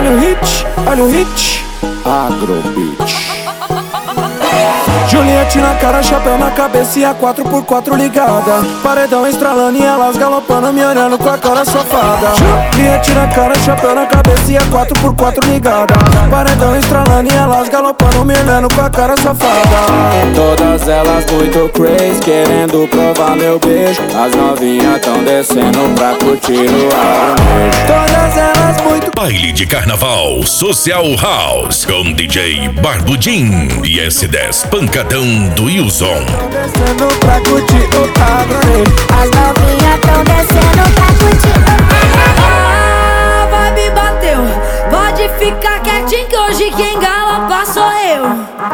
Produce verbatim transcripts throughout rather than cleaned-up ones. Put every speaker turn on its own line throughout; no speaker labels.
Olha o hit, olha o hit, Agrobeat. Juliette na cara, chapéu na cabeça e a quatro por quatro ligada. Paredão estralando e elas galopando, me olhando com a cara safada. Juliette na cara, chapéu na cabeça e a quatro por quatro ligada. Paredão estralando e elas galopando, me olhando com a cara safada. Todas elas muito crazy, querendo provar meu beijo. As novinhas tão descendo pra curtir o arnejo. Todas elas muito
Baile de Carnaval Social House com D J Barbudinho e S dez Pancadão do Wilson.
descendo pra curtir o arnejo.
As novinhas tão descendo pra curtir o arnejo.
A vibe bateu, pode ficar quietinho que hoje quem galopa sou eu.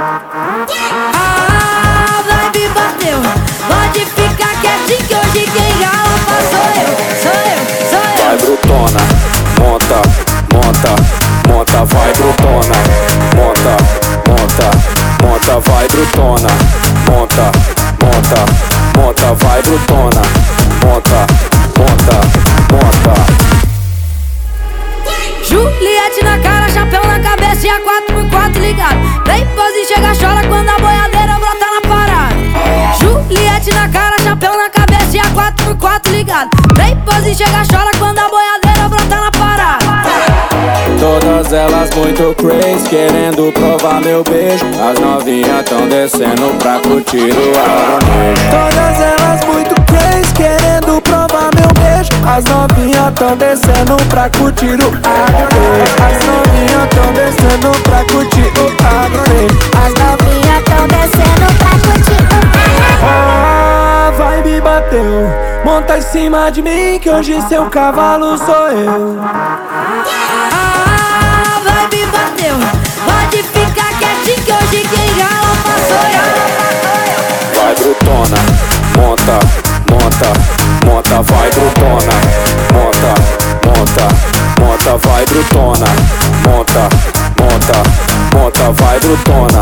A vibe bateu, pode ficar quietinho que hoje quem galopa sou eu. Sou eu, sou eu.
Vai brutona, monta, monta, monta, vai brutona, monta, monta, monta, vai brutona, monta, monta, monta, vai brutona, monta, monta, monta.
Juliette na cara, chapéu na cabeça e a quatro por quatro ligado. Vem pose e chega, chora quando a boiadeira brota na parada. Juliette na cara, chapéu na cabeça e a quatro por quatro ligado. Vem pose e chega, chora quando a boiadeira brota na parada.
Todas elas muito crazy, querendo provar meu beijo. As novinhas tão descendo pra curtir o arnejo. Todas elas muito crazy, querendo provar meu beijo. As novinhas tão descendo pra curtir o arnejo. As novinhas tão descendo pra curtir o arnejo.
As novinhas tão descendo pra curtir o arnejo.
A vibe bateu, monta em cima de mim que hoje seu cavalo sou eu.
A vibe bateu, pode ficar quietinho que hoje quem galopa sou eu.
Vai brutona, monta, monta, monta, vai brutona, monta, monta, monta, vai brutona, monta, monta, monta, vai brutona,